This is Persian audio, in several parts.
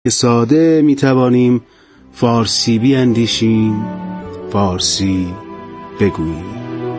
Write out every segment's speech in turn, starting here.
ساده می توانیم فارسی بیندیشیم، فارسی بگوییم.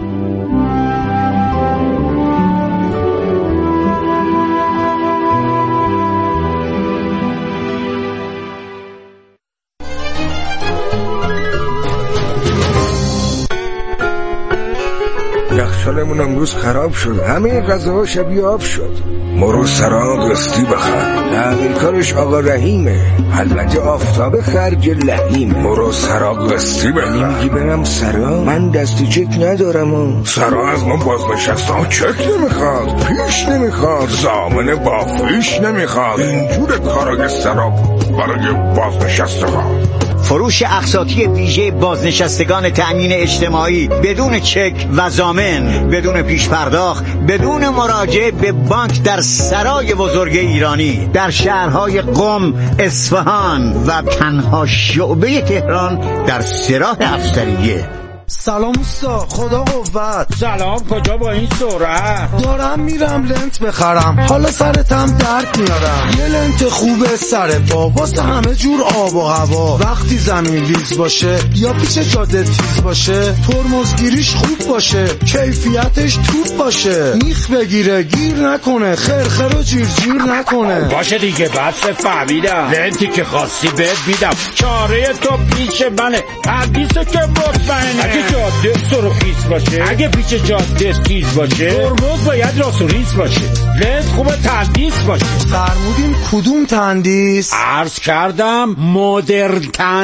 یخچالمون امروز خراب شد، همه غذاها شبیه آب شد. مرو سرا قسطی بخر، تعمیرکارش آقا رحیمه، البته آفتاب خرج لحیمه. مرو سرا قسطی بخر. میگی برم سرا؟ من دستی چک ندارم. سرا از ما بازنشسته ها چک نمیخواد، پیش نمیخواد، ضامن با فیش نمیخواد. اینجور کارای سرا برای بازنشسته ها. فروش اقساطی ویژه بازنشستگان تأمین اجتماعی بدون چک و ضامن، بدون پیش پرداخت، بدون مراجعه به بانک در سرای بزرگ ایرانی در شهرهای قم، اصفهان و تنها شعبه تهران در سراح افسریه. سلام اوستا، خدا قوت. سلام، کجا با این سرعت؟ دارم میرم لنت بخرم، حالا سرتم درد میارم. یه لنت خوبه سر پا واسه همه جور آب و هوا. وقتی زمین ریز باشه یا پیچ جاده تیز باشه، ترمزگیریش خوب باشه، کیفیتش توپ باشه، میخ بگیره گیر نکنه، خرخر و جیر نکنه. باشه دیگه، بس فهمیدم. لنتی که خواستی بهت میدم، چاره تو پیش منه، حدیثه که مطمئنه. اگه جاده سرخیز باشه، اگه پیچ جاده تیز باشه، ترمز باید راست و ریز باشه، لنز خوبه تندیس باشه. فرمودین کدوم تندیس؟ عرض کردم مدرن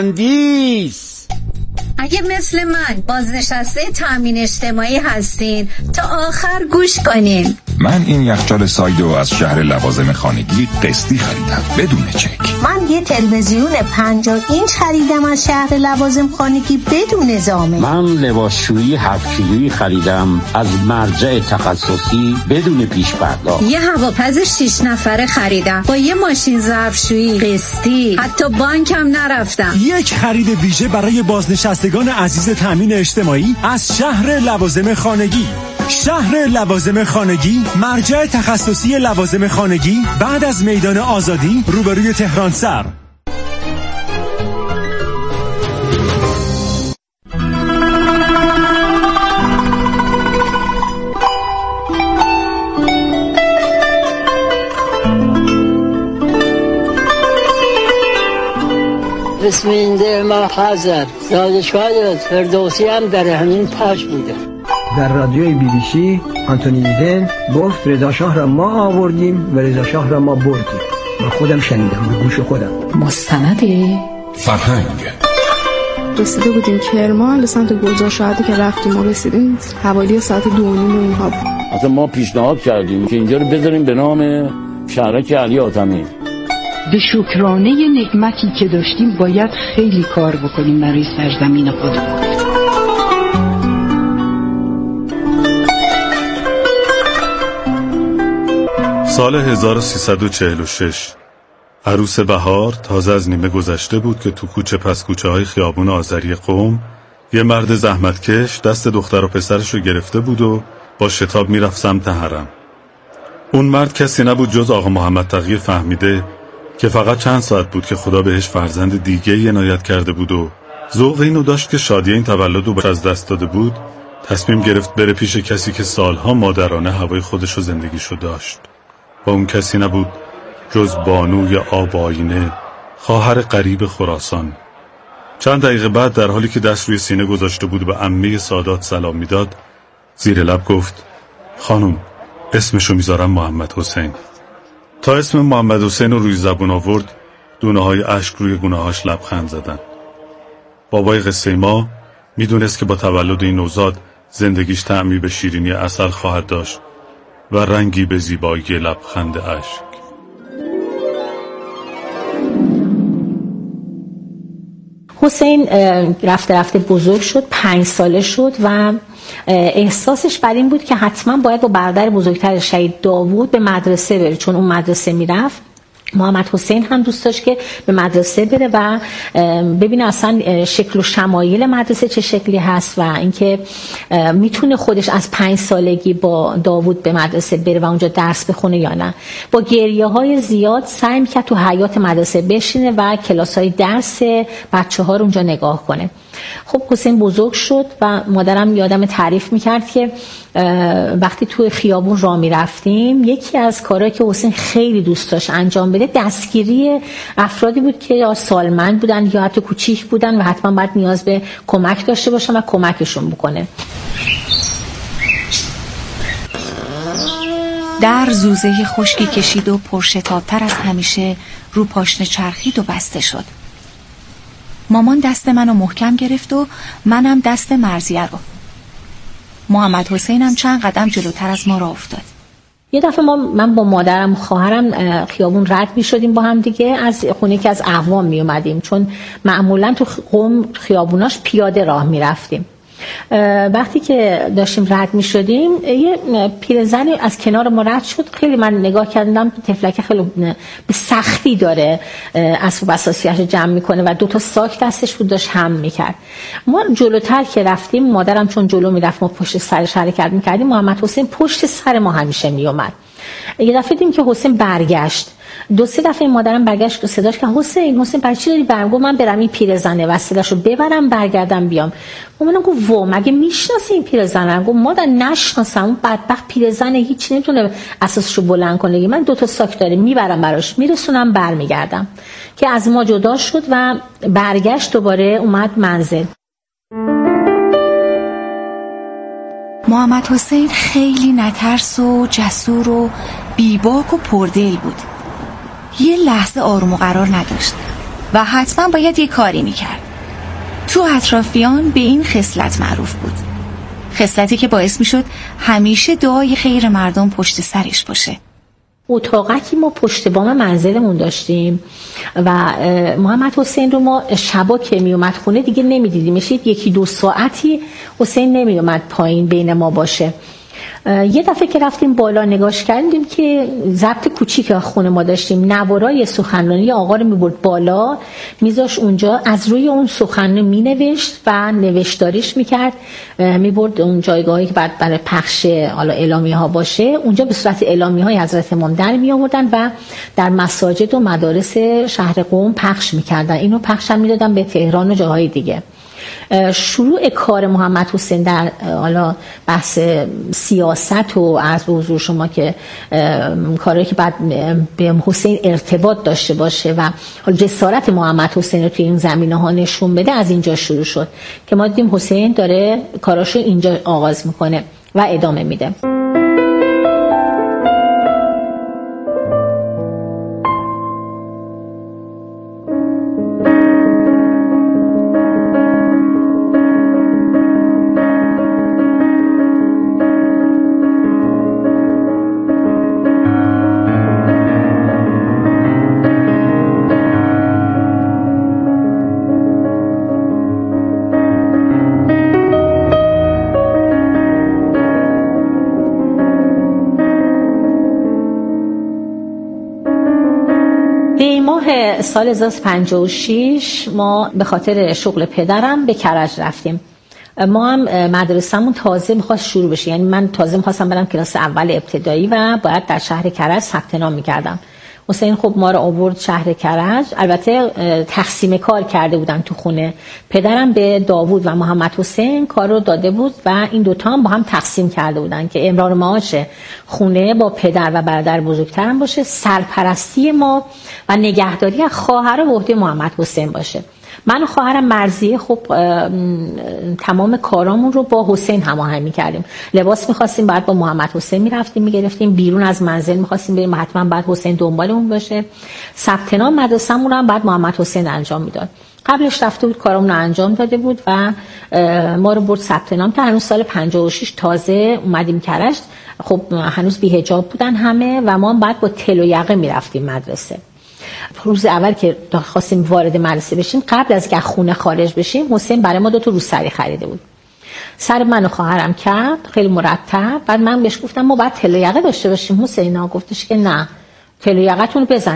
تندیس. اگه مثل من بازنشسته تأمین اجتماعی هستین تا آخر گوش کنین. من این یخچال سایدو از شهر لوازم خانگی قسطی خریدم بدون چک. من یه تلویزیون 50 اینچ خریدم از شهر لوازم خانگی بدون ضامن. من لباسشویی 7 کیلویی خریدم از مرجع تخصصی بدون پیش پرداخت. یه هواپز 6 نفره خریدم با یه ماشین ظرفشویی قسطی، حتی بانکم نرفتم. یک خرید ویژه برای بازنشستگان عزیز تأمین اجتماعی از شهر لوازم خانگی. شهر لوازم خانگی، مرجع تخصصی لوازم خانگی بعد از میدان آزادی روبروی تهران سر. بسم الله ما حاضر زادشواد فردوسی هم در همین تاج بوده. در رادیوی BBC آنتونی ایدن گفت رضا شاه را ما آوردیم و رضا شاه را ما بردیم. من خودم شنیدم به گوش خودم. مستنده فرهنگ. رسیده بودیم کرمان، به سمت گلزار شهادی که رفتیم و رسیدیم حوالی ساعت 2:30 اینها بود. اصلا ما پیشنهاد کردیم که اینجا رو بذاریم به نام شهرک علی حاتمی. به شکرانه نعمتی که داشتیم باید خیلی کار بکنیم برای سرزمین خودمون. سال 1346 عروس بهار تازه از نیمه گذشته بود که تو کوچه پس کوچه های خیابون آذری قم یه مرد زحمتکش دست دختر و پسرش رو گرفته بود و با شتاب میرفت سمت حرم. اون مرد کسی نبود جز آقا محمد تقی فهمیده که فقط چند ساعت بود که خدا بهش فرزند دیگه عنایت کرده بود و ذوق اینو داشت که شادی این تولد رو از دست داده بود. تصمیم گرفت بره پیش کسی که سالها مادرانه هوای خودش و زندگیشو داشت و اون کسی نبود جز بانوی آب آینه، خواهر غریب خراسان. چند دقیقه بعد در حالی که دست روی سینه گذاشته بود به عمه سادات سلام میداد، زیر لب گفت خانم اسمشو میذارم محمد حسین. تا اسم محمد حسین رو روی زبون آورد دونه های اشک روی گونه هاش لبخند زدن. بابای قصه ما میدونست که با تولد این نوزاد زندگیش طعمی به شیرینی عسل خواهد داشت و رنگی به زیبایی لبخند اشک. حسین رفته بزرگ شد، 5 ساله شد و احساسش بر این بود که حتما باید با برادر بزرگتر شهید داوود به مدرسه بره، چون اون مدرسه میرفت محمد حسین هم دوست داشت که به مدرسه بره و ببینه اصلا شکل و شمایل مدرسه چه شکلی هست و اینکه میتونه خودش از 5 سالگی با داوود به مدرسه بره و اونجا درس بخونه یا نه. با گریه‌های زیاد سعی می‌کرد تو حیاط مدرسه بشینه و کلاس‌های درس بچه‌ها رو اونجا نگاه کنه. خب حسین بزرگ شد و مادرم یادم تعریف میکرد که وقتی توی خیابون راه میرفتیم یکی از کارهایی که حسین خیلی دوست داشت انجام بده دستگیری افرادی بود که یا سالمند بودن یا حتی کوچیک بودن و حتما باید نیاز به کمک داشته باشن و کمکشون بکنه. در زوزه خشکی کشید و پرشتاب‌تر از همیشه رو پاشنه چرخید و بسته شد. مامان دست منو محکم گرفت و منم دست مرضیه رو. محمد حسینم چند قدم جلوتر از ما راه افتاد. یه دفعه من با مادرم و خواهرم خیابون رد می شدیم با هم دیگه از خونه که از اقوام می اومدیم چون معمولا تو قم خیابوناش پیاده راه می رفتیم. وقتی که داشتیم رد می شدیم یه پیرزنی از کنار ما رد شد. خیلی من نگاه کردم تفلک خیلی به سختی داره اسباب اساسیش جمع میکنه و 2 ساک دستش بود داشت هم میکرد. ما جلوتر که رفتیم مادرم چون جلو میرفت ما پشت سرش حرکت میکردیم. محمد حسین پشت سر ما همیشه میومد. یه دفعه دیدیم که حسین برگشت. 2-3 دفعه مادرم برگشت و صداش که حسین برای چی داری برم؟ گفت من برم این پیرزنه وسیله‌شو ببرم برگردم بیام. منم گفت وا مگه میشناسی این پیرزنه؟ گفت مادر نشناسم، اون بدبخت پیرزنه هیچ نمیتونه اساسشو بلند کنه. من 2 ساک داره میبرم براش میرسونم برمیگردم. که از ما جدا شد و برگشت دوباره اومد منزل. محمد حسین خیلی نترس و جسور و بیباک و پردل بود. یه لحظه آروم و قرار نداشت و حتما باید یه کاری میکرد. تو اطرافیان به این خصلت معروف بود، خصلتی که باعث میشد همیشه دعای خیر مردم پشت سرش باشه. اتاقکی ما پشت بام منزلمون داشتیم و محمد حسین رو ما شبا که می اومد خونه دیگه نمیدیدیم. میشید 1-2 ساعتی حسین نمی اومد پایین بین ما باشه. یه دفعه که رفتیم بالا نگاش کردیم که ضبط کوچیک خونه ما داشتیم. نوارای سخنرانی آقا رو میبرد بالا میذاش اونجا، از روی اون سخنرانی مینوشت و نوشتاریش میکرد میبرد اون جایگاهی که بعد برای پخش اعلامیه ها باشه اونجا به صورت اعلامیه های حضرت امام در میآوردن و در مساجد و مدارس شهر قم پخش میکردن. اینو پخش هم میدادن به تهران و جاهای دیگه. شروع کار محمد حسین در حالا بحث سیاست و عرض به حضور شما که کاری که بعد به حسین ارتباط داشته باشه و حالا جسارت محمد حسین رو توی این زمینه‌ها نشون بده از اینجا شروع شد که ما دیدیم حسین داره کاراشو اینجا آغاز میکنه و ادامه میده. سال 1956 ما به خاطر شغل پدرم به کرج رفتیم. ما هم مدرسه‌مون تازه می‌خواست شروع بشه، یعنی من تازه می‌خواستم برم کلاس اول ابتدایی و باید در شهر کرج ثبت نام می‌کردم. حسین خب ما رو آورد شهر کرج. البته تقسیم کار کرده بودن تو خونه. پدرم به داوود و محمد حسین کار رو داده بود و این دوتا هم با هم تقسیم کرده بودن که امرار معاش خونه با پدر و برادر بزرگترم باشه، سرپرستی ما و نگهداری خواهر و عهده محمد حسین باشه. من و خواهرم مرضیه خب تمام کارامون رو با حسین هماهنگ می‌کردیم. لباس می‌خواستیم بعد با محمد حسین می‌رفتیم می‌گرفتیم، بیرون از منزل می‌خواستیم بریم حتما بعد حسین دنبالمون باشه. ثبت نام مدرسه‌مون هم بعد محمد حسین انجام میداد. قبلش رفته بود کارامون رو انجام داده بود و ما رو برد ثبت نام که هنوز سال 56 تازه اومدیم کرج. خب هنوز بی‌حجاب بودن همه و ما بعد با تل و یقه می‌رفتیم مدرسه. روز اول که خواستیم وارد مدرسه بشیم قبل از که خونه خارج بشیم حسین برای ما 2 روسری خریده بود. سر من و خواهرم کرد خیلی مرتب. بعد من بهش گفتم ما باید تل و یقه داشته باشیم. حسینا گفتش که نه تل و یقه‌تون رو بزنید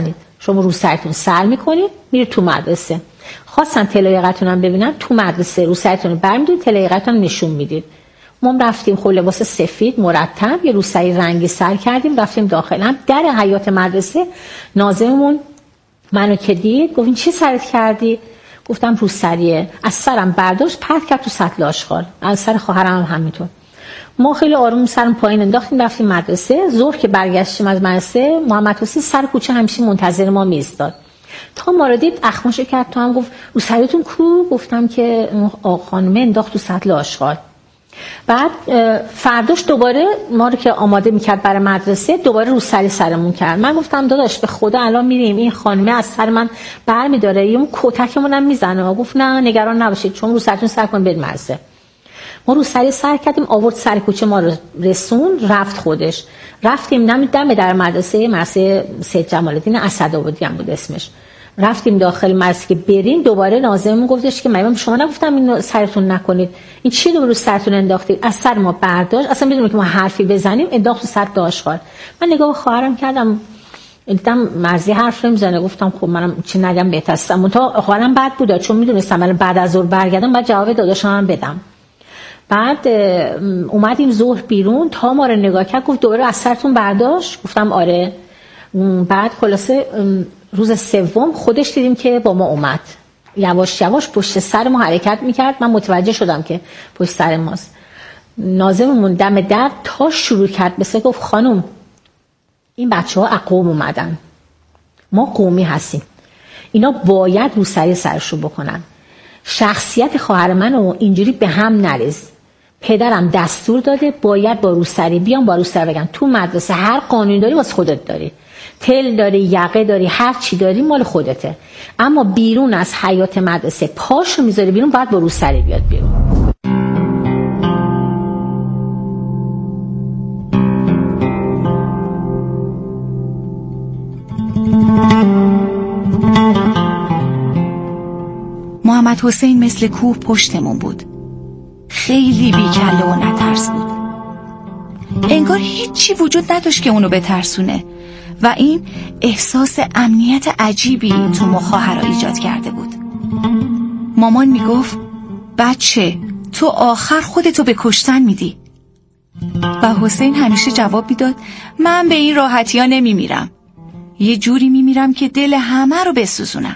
شما رو سرتون سر میکنید میرید تو مدرسه. خواستن تلایقتون هم ببینن، تو مدرسه رو سرتون رو برمی‌دارید، تلایقتون نشون میدید. ما رفتیم خب لباس سفید مرتب یه روسری رنگی سر کردیم، رفتیم داخل. هم در حیاط مدرسه ناظممون منو که دید گفت این چی سرت کردی؟ گفتم روسریه. از سرم برداشت پرت کرد تو سطل آشغال. از سر خواهرم هم همینطور. ما خیلی آروم سرم پایین انداختیم رفتیم مدرسه. ظهر که برگشتیم از مدرسه محمد حسین سر کوچه همیشه منتظر ما میایستاد. تا ما رو دید اخماشو کرد، تو هم گفت روسریتون کو؟ گفتم که آقا خانم انداخت تو سطل آشغال. بعد فرداش دوباره ما رو که آماده میکرد برای مدرسه دوباره روسری سرمون کرد. من گفتم داداش به خدا الان میریم این خانمه از سر من برمیداره اون کتکمونم میزنه. گفت نه نگران نباشید چون روسریتون سر کن برید مدرسه. ما روسری سر کردیم، آورد سر کوچه ما رو رسون، رفت خودش. رفتیم دم در مدرسه سید جمال الدین اسدآبادی هم بود اسمش. رفتیم داخل مدرسه که بریم، دوباره ناظممون گفتش که من شما نگفتم اینو سرتون نکنید، این چی رو سرتون انداختید؟ از سر ما برداشت، اصلا بدون که ما حرفی بزنیم انداخت تو سطل آشغال. من نگاه به خواهرم کردم، دیدم مرزی حرف نمیزنه. گفتم خب منم چی نگم بهتره. منتها خواهرم بد بود چون میدونستم من بعد از ظهر برگردم بعد جواب داداشم بدم. بعد اومدیم ظهر بیرون، تا ما رو نگاه کرد گفت دوباره از سرتون برداشت؟ گفتم آره. بعد خلاصه روز سوم خودش دیدیم که با ما اومد، یواش یواش پشت سر ما حرکت میکرد. من متوجه شدم که پشت سر ماست. ناظممون دم در تا شروع کرد بسه گفت خانم این بچه ها قوم اومدن، ما قومی هستیم، اینا باید روسری سرشو بکنن. شخصیت خواهر منو اینجوری به هم نریز، پدرم دستور داده باید با روسری بیام، با روسری بگم تو مدرسه هر قانونی داری واسه خودت داری، تل داری، یقه داری، هر چی داری مال خودته، اما بیرون از حیاط مدرسه پاشو میذاری بیرون باید با روسری بیاد بیرون. محمد حسین مثل کوه پشتمون بود، خیلی بیکله و نترس بود. انگار هیچی وجود نداشت که اونو بترسونه و این احساس امنیت عجیبی تو ما خواهرها ایجاد کرده بود. مامان میگفت بچه تو آخر خودتو به کشتن میدی و حسین همیشه جواب میداد من به این راحتی ها نمیمیرم، یه جوری میمیرم که دل همه رو بسوزونم.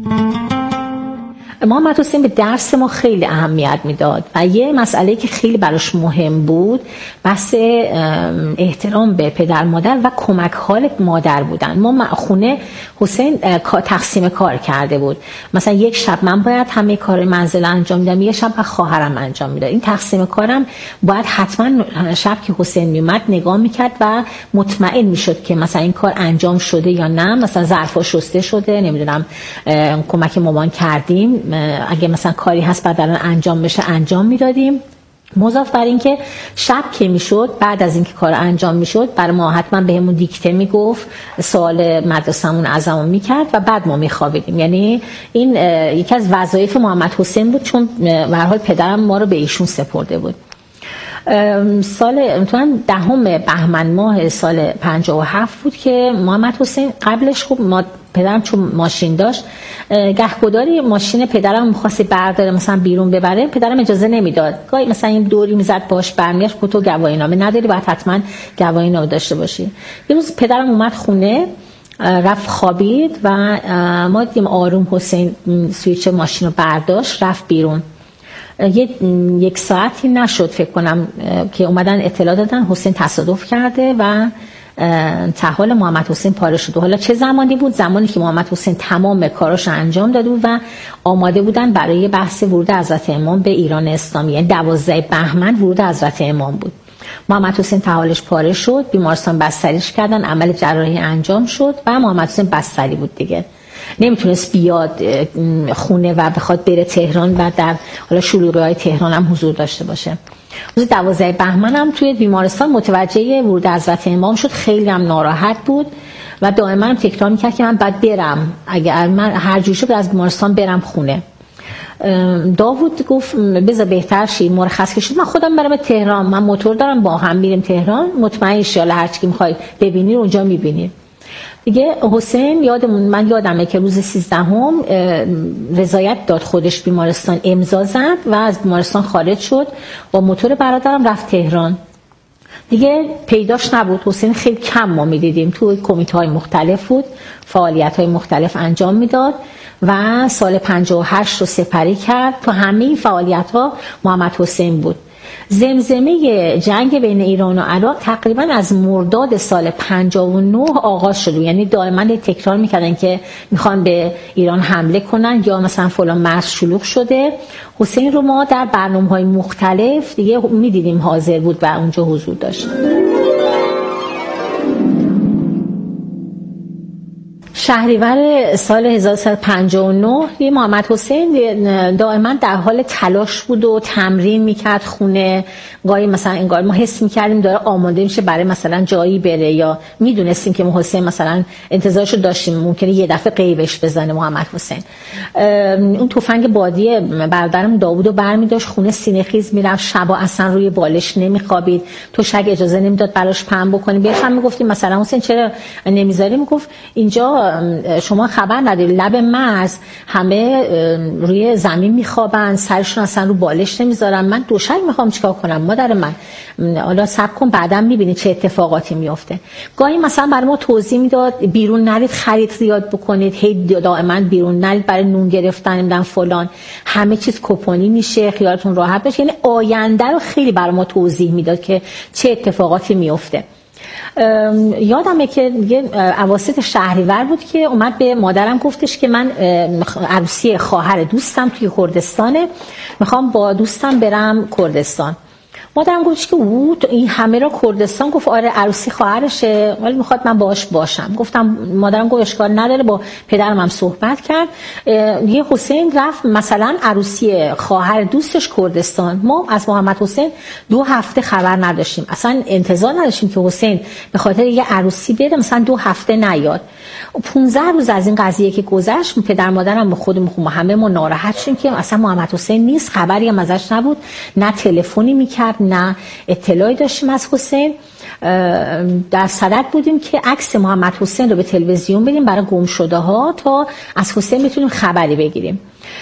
محمد حسین به درس ما خیلی اهمیت میداد و یه مسئله که خیلی براش مهم بود بحث احترام به پدر مادر و کمک حال مادر بودن. ما خونه حسین تقسیم کار کرده بود، مثلا یک شب من باید همه کار منزل انجام میدم، یک شب خواهرم انجام میداد. این تقسیم کارم باید حتما شب که حسین میومد نگاه میکرد و مطمئن میشد که مثلا این کار انجام شده یا نه، مثلا ظرفا شسته شده، نمیدونم کمک مامان کردیم، اگه مثلا کاری هست بعد الان انجام بشه انجام میدادیم. مضاف بر این که شب که میشد بعد از اینکه کار انجام میشد برای ما حتما بهمون دیکته میگفت، سوال مدرسمون ازمون میکرد و بعد ما میخوابیدیم. یعنی این یکی از وظایف محمد حسین بود چون به هر حال پدرم ما رو به ایشون سپرده بود. سال 10 بهمن ماه سال 57 بود که محمد حسین قبلش خب پدرم چون ماشین داشت گهگداری ماشین پدرم می‌خواست برداره مثلا بیرون ببره، پدرم اجازه نمیداد. گاهی مثلا این دوری میزد باش برمیگشت تو گواهی نامه نداری باید حتما گواهی نامه داشته باشی. یه روز پدرم اومد خونه رفت خوابید و ما دیدیم آروم حسین سویچ ماشین رو برداشت رفت بیرون. یک ساعتی نشد فکر کنم که اومدن اطلاع دادن حسین تصادف کرده و تحول محمد حسین پاره شد. حالا چه زمانی بود؟ زمانی که محمد حسین تمام کاراش انجام داده بود و آماده بودن برای بحث ورود حضرت امام به ایران اسلامی، یعنی 12 بهمن ورود حضرت امام بود. محمد حسین تحولش پاره شد، بیمارستان بستریش کردن، عمل جراحی انجام شد و محمد حسین بستری بود دیگه، نمیتونست بیاد خونه و بخواد بره تهران و در حالا شلوغی‌های تهران هم حضور داشته باشه. روز 12 بهمن هم توی بیمارستان متوجه ورود حضرت امام شد، خیلی هم ناراحت بود و دائما تکرار میکرد که من باید برم، اگر من هر جور شد از بیمارستان برم خونه. داوود گفت بذار بهتر شی، مرخص که شد من خودم برم تهران، من موتور دارم با هم میریم تهران، مطمئن شی هر چی که میخوای ببینی اونجا میبینی. دیگه حسین من یادمه که روز 13 رضایت داد خودش بیمارستان امضا زد و از بیمارستان خارج شد. با موتور برادرم رفت تهران. دیگه پیداش نبود. حسین خیلی کم ما میدیدیم، تو کمیته‌های مختلف بود، فعالیت‌های مختلف انجام میداد و سال 58 رو سپری کرد. تو همه این فعالیت‌ها محمد حسین بود. زمزمه جنگ بین ایران و عراق تقریبا از مرداد سال 59 آغاز شد. یعنی دائما تکرار میکردن که میخوان به ایران حمله کنن یا مثلا فلان مرز شلوغ شده. حسین رو ما در برنامه‌های مختلف دیگه میدیدیم حاضر بود و اونجا حضور داشت. شهریور سال 1359 محمد حسین دائما در حال تلاش بود و تمرین میکرد خونه. گاهی مثلا انگار ما حس میکردیم داره آماده میشه برای مثلا جایی بره، یا میدونستیم که حسین مثلا انتظارشو داشتیم ممکنه یه دفعه غیبش بزنه محمد حسین. اون تفنگ بادی برادرم داوودو برمی‌داشت خونه، سینه‌خیز میرفت، شبا اصلا روی بالش نمیخوابید. تو شگ اجازه نمیداد براش پهن بکنی. بهش هم میگفتیم مثلا حسین چرا نمیذاری؟ میگفت اینجا شما خبر نداری، لب مرز همه روی زمین میخوابن، سرشون اصلا رو بالش نمیذارن، من دوشک میخوام چیکار کنم مادر من؟ حالا صبر کن بعداً میبینی چه اتفاقاتی میفته. گاهی مثلا برای ما توضیح میداد بیرون نرید خرید زیاد بکنید، هی دائما بیرون نرید برای نون گرفتن نمیدونم فلان، همه چیز کپونی میشه، خیالتون راحت بشه. یعنی آینده رو خیلی برای ما توضیح میداد که چه اتفاقاتی میفته. یادمه که اواسط شهریور بود که اومد به مادرم گفتش که من عروسی خواهر دوستم توی کردستانه، میخوام با دوستم برم کردستان. مادرم گفتش که این همه را کردستان؟ گفت آره عروسی خواهرشه ولی میخواد من باهاش باشم. گفتم مادرم گفت اشکال نداره. با پدرم هم صحبت کرد. یه حسین رفت مثلا عروسی خواهر دوستش کردستان. ما از محمد حسین 2 هفته خبر نداشتیم، اصلا انتظار نداشتیم که حسین به خاطر یه عروسی بره مثلا 2 هفته نیاد. 15 روز از این قضیه که گذشت پدر مادرم با خودمون همه ما ناراحت شدیم که اصلا محمد حسین نیست، خبری هم ازش نبود، نه تلفنی میکرد نه اطلاعی داشتیم از حسین. در صدد بودیم که عکس محمد حسین رو به تلویزیون بدیم برای گمشده ها تا از حسین بتونیم خبری بگیریم.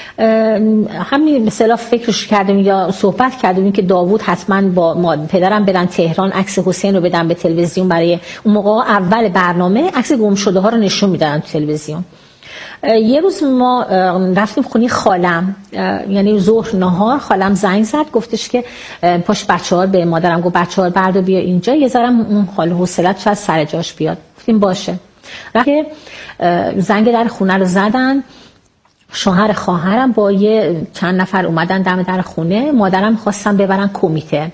همین مثلا فکرش کردیم یا صحبت کردیم که داوود حتما با پدرم برن تهران عکس حسین رو بدن به تلویزیون. برای اون موقع اول برنامه عکس گمشده ها رو نشون میدادن تو تلویزیون. یه روز ما رفتیم خونه خالم، یعنی ظهر نهار، خالم زنگ زد گفتش که پاش بچه‌ها، به مادرم گفت بچه‌ها بردار بیا اینجا یه ذره اون حال حوصله‌ات شاید سر جاش بیاد. گفتیم باشه. رفتیم زنگ در خونه رو زدن. شوهر خواهرم با یه چند نفر اومدن دم در خونه. مادرم خواستن ببرن کمیته.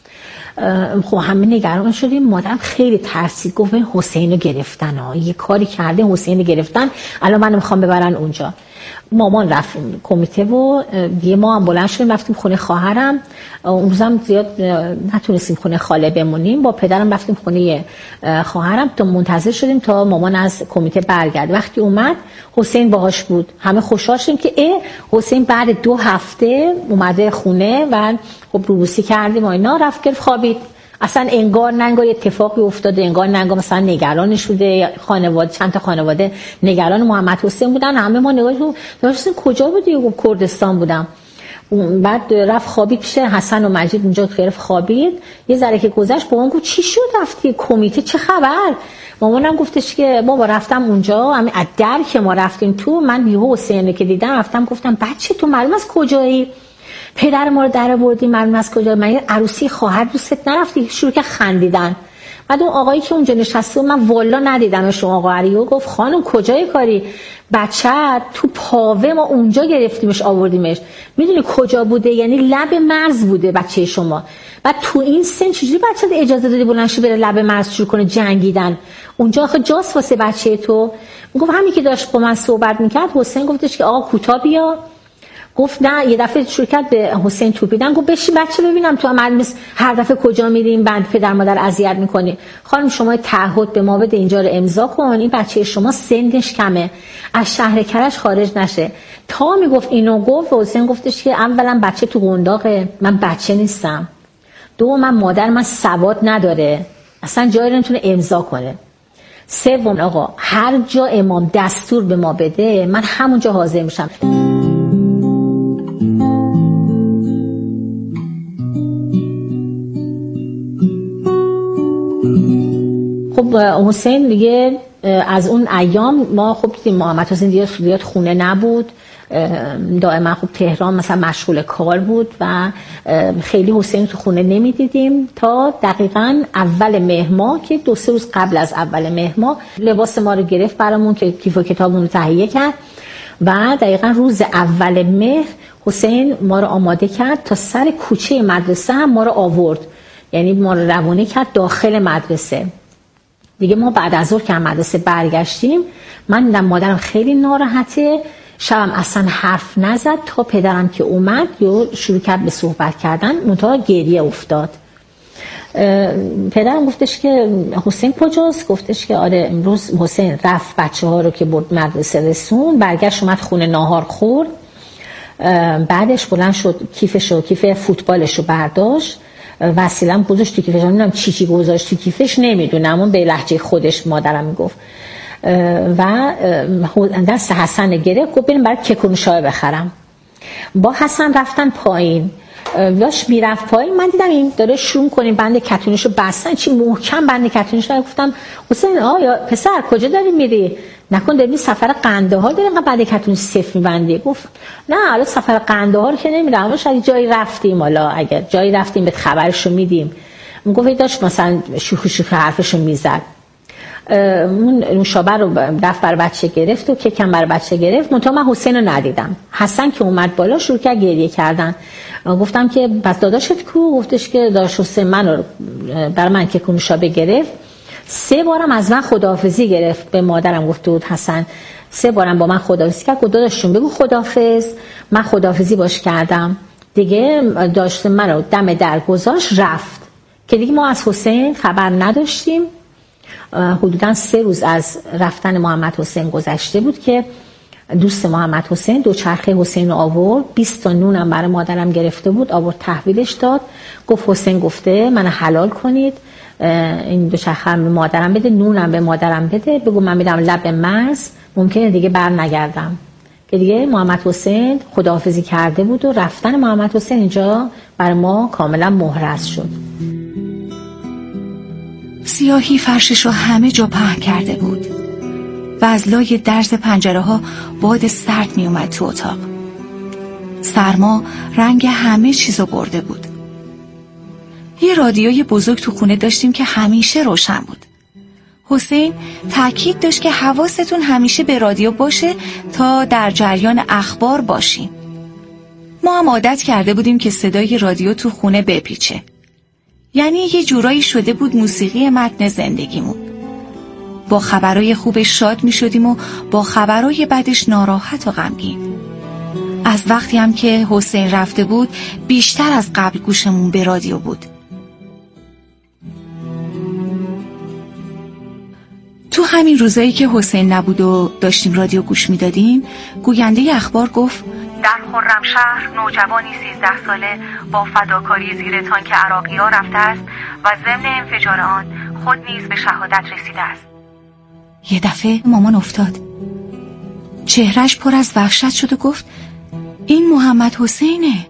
خب همه نگران شدیم. مادرم خیلی ترسید گفت حسین رو گرفتن یه کاری کرده حسین رو گرفتن الان منو میخوام ببرن اونجا. مامان رفت کمیته و دیگه ما هم بلند شدیم رفتیم خونه خواهرم. اون روزم زیاد نتونستیم خونه خاله بمونیم، با پدرم رفتیم خونه خواهرم تا منتظر شدیم تا مامان از کمیته برگرده. وقتی اومد حسین باهاش بود. همه خوشحال شدیم که حسین بعد 2 هفته اومده خونه و خب روبوسی کردیم و اینا. رفت گرفت خوابید. اصلا انگار اتفاقی افتاده، انگار مثلا نگران شده. خانواده چند تا خانواده نگران محمد حسین بودن. همه ما نگاه داشتیم کجا بودی؟ گفت کردستان بودم. بعد رفت خوابید پیش حسن و مجید اونجا گرفت خوابید. یه ذره که گذشت بابام گفت چی شد رفتی کمیته چه خبر؟ مامانم گفتش که بابا رفتم اونجا، همین از در که ما رفتیم تو من یهو حسین که دیدم رفتم گفتم بچه تو معلوم از کجایی؟ پدر ما رو در آوردی معلوم از کجا؟ من عروسی خواهر دوستت نرفتی؟ شروع که خندیدن. بعد اون آقایی که اونجا نشسته من والا ندیدمش. اون آقا عریو گفت خانم کجای کاری؟ بچه تو پاوه ما اونجا گرفتیمش آوردیمش. میدونی کجا بوده؟ یعنی لب مرز بوده بچه شما. بعد تو این سن چجوری بچه اجازه دادی بلند شه بره لب مرز شروع کنه جنگیدن؟ اونجا آخه جاست واسه بچه تو. گفت همین که داشت با من صحبت میکرد حسین گفتش که آقا کوتا بیا. گفت نه. یه دفعه شروع کرد به حسین توپیدن. گفت بشین بچه ببینم تو معلومه هر دفعه کجا میریم بعد پدر مادر اذیت میکنی. خانم شما تعهد به ما بده اینجا رو امضا کن، این بچه شما سنش کمه از شهر کرج خارج نشه. تا میگفت اینو گفت حسین گفتش که اولا بچه تو قنداقه، من بچه نیستم. دوم من مادر من سواد نداره اصلا جایی نمیتونه امضا کنه. سوم آقا هر جا امام دستور به ما بده من همونجا حاضر میشم. خب حسین دیگه از اون ایام ما خب دیدیم محمد حسین دیگه زیاد خونه نبود، دائما خب تهران مثلا مشغول کار بود و خیلی حسین تو خونه نمیدیدیم تا دقیقاً اول مهر ماه که 2-3 روز قبل از اول مهر ماه لباس ما رو گرفت برامون که کیف و کتابمون رو تهیه کرد و دقیقاً روز اول مهر حسین ما رو آماده کرد تا سر کوچه مدرسه هم ما رو آورد، یعنی ما رو روانه کرد داخل مدرسه. دیگه ما بعد از ظهر که مدرسه برگشتیم من دیدم مادرم خیلی ناراحته، شبم اصلا حرف نزد تا پدرم که اومد یا شروع کرد به صحبت کردن منتها گریه افتاد. پدرم گفتش که حسین کجاست؟ گفتش که آره امروز حسین رفت بچه ها رو که برد مدرسه رسون، برگشت اومد خونه ناهار خورد، بعدش بلند شد کیف فوتبالش رو برداشت، وسیله‌ام گذاشت تو کیفش، نمیدونم چی گذاشت تو کیفش نمیدونم، اون به لهجه خودش مادرم میگفت و دست حسن گرفت گفت بریم برای کیک و نوشابه بخرم. با حسن رفتن پایین، واش میرفت پایین من دیدم این داره شروع کنیم بند کتونیشو بستن، چی محکم بند کتونیش رو. گفتم حسین یا پسر کجا داری میری؟ نکن داری سفر قندهار داری اینقدر بند کتونی صفر میبندی؟ گفت نه حالا سفر قندهار که نمیرم، شاید جایی رفتیم، حالا اگر جایی رفتیم بهت خبرشو میدیم. گفت داشت مثلا شوخی حرفشو میزد. اون نوشابه رو رفت برای بچه گرفت و کیکم برای بچه گرفت، منتها من حسین رو ندیدم. حسن که اومد بالا شروع کرد گریه کردن. گفتم که پس داداشت کو؟ گفتش که داداش حسین منو برای من کیک و نوشابه گرفت، 3 بارم از من خداحافظی گرفت. به مادرم گفته بود حسن 3 بارم با من خداحافظی کرد. گفت داداشون بگو خداحافظ. من خداحافظی باش کردم دیگه، داشت منو دم در گذاشت رفت که دیگه ما از حسین خبر نداشتیم. حدوداً 3 روز از رفتن محمد حسین گذشته بود که دوست محمد حسین دوچرخه حسین رو آورد، 20 تا نونم برای مادرم گرفته بود، آورد تحویلش داد، گفت حسین گفته منو حلال کنید، این دوچرخه به مادرم بده، نونم به مادرم بده، بگو من میدم لب مرز، ممکنه دیگه بر نگردم. که دیگه محمد حسین خداحافظی کرده بود و رفتن محمد حسین اینجا برای ما کاملا محرز شد. سیاهی فرشش رو همه جا پهن کرده بود و از لای درز پنجره ها باد سرد می اومد تو اتاق. سرما رنگ همه چیزو برده بود. یه رادیوی بزرگ تو خونه داشتیم که همیشه روشن بود. حسین تاکید داشت که حواستون همیشه به رادیو باشه تا در جریان اخبار باشیم. ما هم عادت کرده بودیم که صدای رادیو تو خونه بپیچه. یعنی یه جورایی شده بود موسیقی متن زندگیمون. با خبرای خوبش شاد می شدیم و با خبرای بدش ناراحت و غمگین. از وقتی هم که حسین رفته بود بیشتر از قبل گوشمون به رادیو بود. تو همین روزایی که حسین نبود و داشتیم رادیو گوش می دادیم، گوینده اخبار گفت در خرمشهر نوجوانی 13 ساله با فداکاری زیر تانک عراقی‌ها رفته است و ضمن انفجار آن خود نیز به شهادت رسیده است. یه دفعه مامان افتاد. چهرش پر از وحشت شد و گفت این محمد حسینه.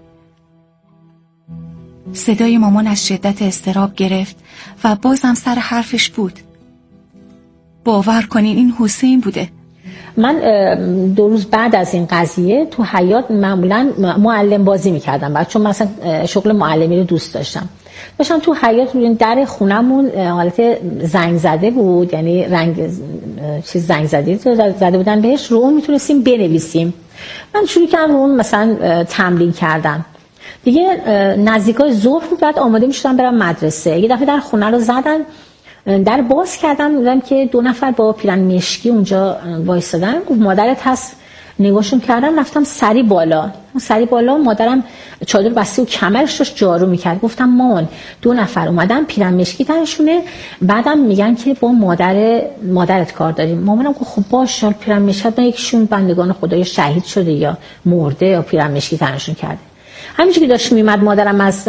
صدای مامان از شدت اضطراب گرفت و بازم سر حرفش بود. باور کنین این حسین بوده. من 2 روز بعد از این قضیه تو حیاط معمولا معلم بازی میکردم، چون مثلا شغل معلمی رو دوست داشتم تو حیاط روی در خونمون حالت زنگ زده بود، یعنی رنگ چیز زنگ زده بودن بهش، رو اون میتونستیم بنویسیم. من شروع کردم اون مثلا تمرین کردم. دیگه نزدیکای ظهر بود، بعد آماده میشدم برم مدرسه. یه دفعه در خونه رو زدن، در باز کردم، دیدم که 2 نفر با پیرن مشکی اونجا وایسادن. گفت مادرت هست؟ نگاهشون کردم، رفتم سری بالا. مادرم چادر بسته و کمرش داشت جارو میکرد. گفتم مامان 2 نفر اومدن پیرن مشکی تنشونه، بعدم میگن که با مادرت کار داریم. مامانم گفت خب باشه، پیرن مشکی یکیشون بندگان خدای شهید شده یا مرده یا پیرن مشکی تنشون کرده. همینجوری که داشت میمد مادرم از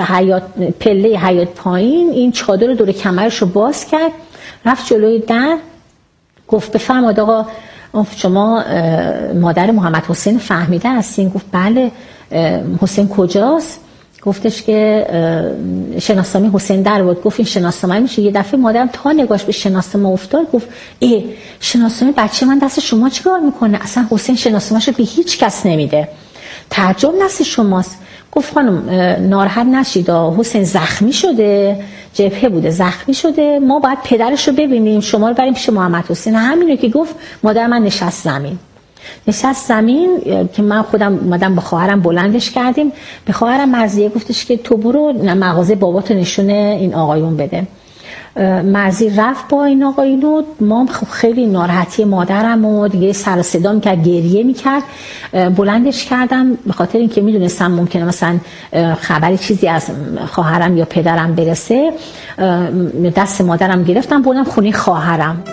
پله حیاط پایین، این چادر دور کمرش رو باز کرد، رفت جلوی در، گفت بفرمایید آقا شما مادر محمد حسین فهمیده هستین؟ گفت بله. حسین کجاست؟ گفتش که شناسنامه حسین در بود. گفت این شناسنامه میشه؟ یه دفعه مادرم تا نگاش به شناسنامه افتاد گفت شناسنامه بچه من دست شما چیکار میکنه؟ اصلا حسین شناسنامه‌شو به هیچ کس نمیده، تعجب دست شماست. گفت خانم ناراحت نشید، حسین زخمی شده، جبهه بوده زخمی شده، ما باید پدرش رو ببینیم، شما رو بریم پیش محمد حسین. همینو که گفت مادر من نشست زمین که من خودم اومدم با خواهرم بلندش کردیم. به خواهرم مرضیه گفتش که تو برو مغازه باباتو نشونه این آقایون بده. مرضی رفت با این آقایون. ما خیلی ناراحتی مادرم و دیگه سر و صدا میکرد، گریه میکرد. بلندش کردم به خاطر اینکه میدونستم ممکنه مثلا خبری چیزی از خواهرم یا پدرم برسه. دست مادرم گرفتم بردم خونه خواهرم.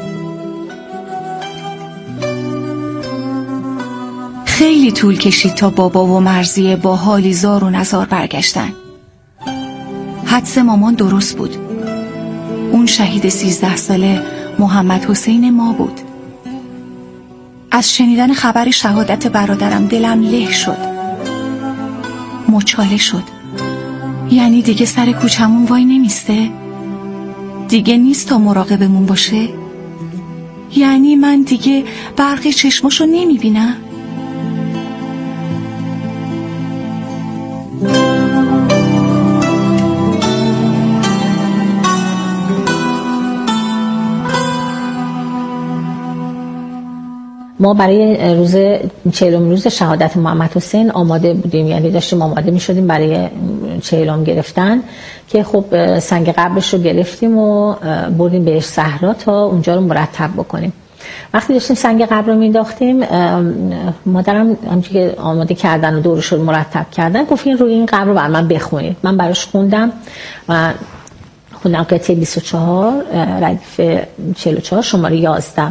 خیلی طول کشید تا بابا و مرضیه با حالی زار و نزار برگشتن. حدس مامان درست بود. اون شهید 13 ساله محمد حسین ما بود. از شنیدن خبر شهادت برادرم دلم له شد، مچاله شد. یعنی دیگه سر کوچمون وای نمیسته؟ دیگه نیست تا مراقبمون باشه؟ یعنی من دیگه برق چشماشو نمیبینم؟ ما برای روز 40 روز شهادت محمد حسین آماده بودیم، یعنی داشتیم آماده می شدیم برای 40 گرفتن که خب سنگ قبرش رو گرفتیم و بردیم بهش صحرا تا اونجا رو مرتب بکنیم. وقتی داشتیم سنگ قبر رو مینداختیم مادرم همچون که آماده کردن و دورش رو مرتب کردن گفت این روی این قبر رو بر من بخونید. من براش خوندم و خوندم قطعه 24 ردیف 44 شماره 11.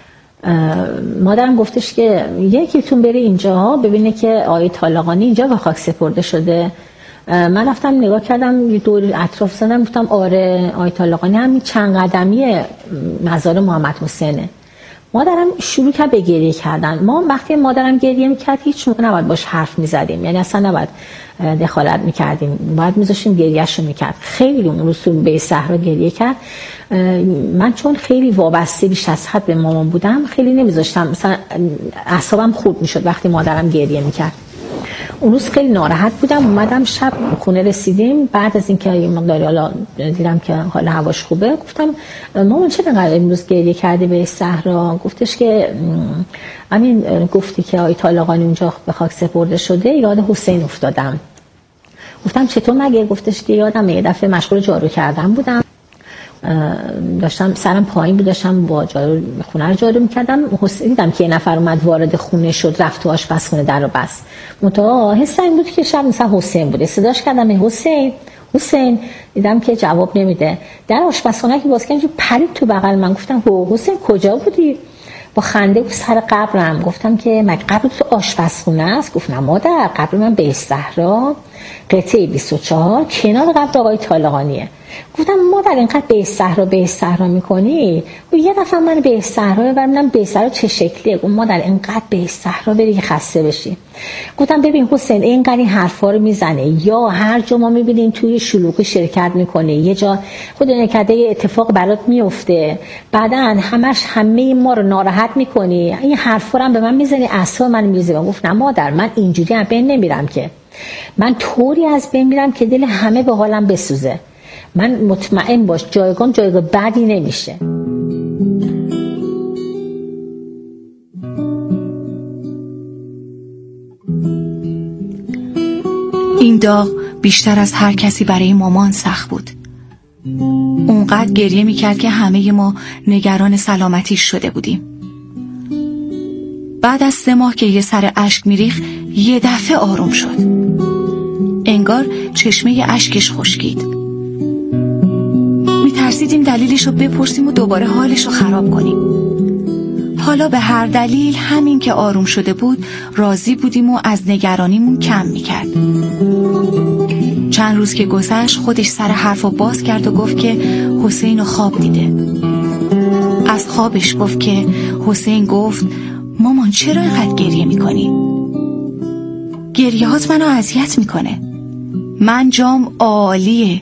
مادرم گفتش که یکیتون بره اینجا ببینه که آیه طالقانی اینجا به خاک سپرده شده. من رفتم نگاه کردم، یه دور اطراف زدم، گفتم آره آیه طالقانی همین چند قدمی مزار محمد حسینه. مادرم شروع کرد به گریه کردن. ما وقتی مادرم گریه میکرد هیچ موقع نباید باش حرف میزدیم، یعنی اصلا نباید دخالت میکردیم، باید میذاشیم گریهشو میکرد. خیلی اون روز تو به صحرا گریه کرد. من چون خیلی وابسته بیش از حد به مامان بودم خیلی نمیذاشتم، مثلا اعصابم خورد میشد وقتی مادرم گریه میکرد. اون روز خیلی ناراحت بودم. اومدم شب خونه رسیدیم، بعد از اینکه یه مقداری حالا دیدم که حال هواش خوبه گفتم مامان چرا انقدر امروز گریه کردی به صحرا؟ گفتش که همین گفتی که آیه طالقانی اونجا به خاک سپرده شده یاد حسین افتادم. گفتم چطور مگه؟ گفتش که یادم یه دفعه مشغول جارو کردن بودم، داشتم سرم پایین بود، داشتم با جارو خونه رو جارو میکردم، دیدم که یه نفر اومد وارد خونه شد، رفت تو آشپزخونه در رو بست. منتها حس این بود که شب مثلا حسین بوده. صداش کردم حسین، دیدم که جواب نمیده. در آشپزخونه که باز کردم پرید تو بغل من. گفتم حسین کجا بودی؟ با خنده بود سر قبرم. گفتم که مگه قبر تو آشپزخونه است؟ گفت نه مادر، قبر من به صحرا قطعه 24 کنار قبر آقای طالقانیه. گفتم مادر اینقدر به صحرا میکنی؟ و یه دفعه من به صحرا ببرم به صحرا چه شکلیه؟ گفت مادر اینقدر به صحرا بری که خسته بشی. گفتم ببین حسین اینقدر این حرفا رو میزنه، یا هر جا ما میبینیم توی شلوغی شرکت میکنه، یه جا خود نکرده اتفاق برات میفته، بعدن همه ما رو ناراحت میکنی، این حرفا رو به من میزنی، اعصاب من میریزه. گفت نه مادر، من اینجوری از بین نمیرم که، من طوری از بین میرم که دل همه به حالم بسوزه. من مطمئن باش جایگاه بدی نمیشه. این داغ بیشتر از هر کسی برای مامان سخت بود. اونقدر گریه میکرد که همه ما نگران سلامتیش شده بودیم. بعد از 3 ماه که یه سر اشک میریخت یه دفعه آروم شد. انگار چشمه اشکش خشکید. میترسیدیم دلیلشو بپرسیم و دوباره حالشو خراب کنیم. حالا به هر دلیل همین که آروم شده بود راضی بودیم و از نگرانیمون کم میکرد. چند روز که گذشت خودش سر حرفو باز کرد و گفت که حسینو خواب دیده. از از خوابش گفت که حسین گفت مامان چرا اینقدر گریه میکنی؟ گریهات منو اذیت میکنه. من جام عالیه،